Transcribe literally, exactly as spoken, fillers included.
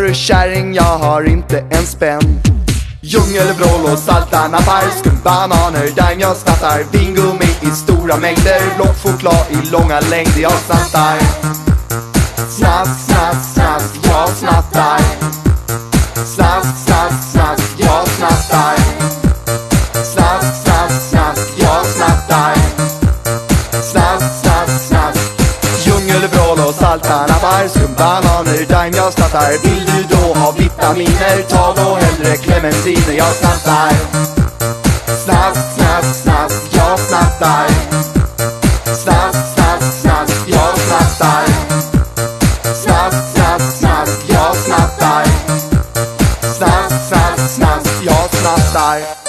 för kärring, jag har inte en spänn. Djungelvrål och saltarna bär, skumbananer, daim jag snattar, vingummi i stora mängder, blockchoklad i långa längder jag snattar. Snask, snask, snask, jag snattar. Snask, snask, snask, jag snattar. Snask, snask, snask, jag snattar. Snask, snask, snask. Djungelvrål och saltarna bär, skumbananer, daim jag snattar. Vill du då ha vitaminer, ta då hellre clementiner, jag snattar. Snask, snask, snask, jag snattar. Snask, snask, snask, jag snattar. Snask, snask, snask, jag snattar. Snask, snask, snask, jag snattar.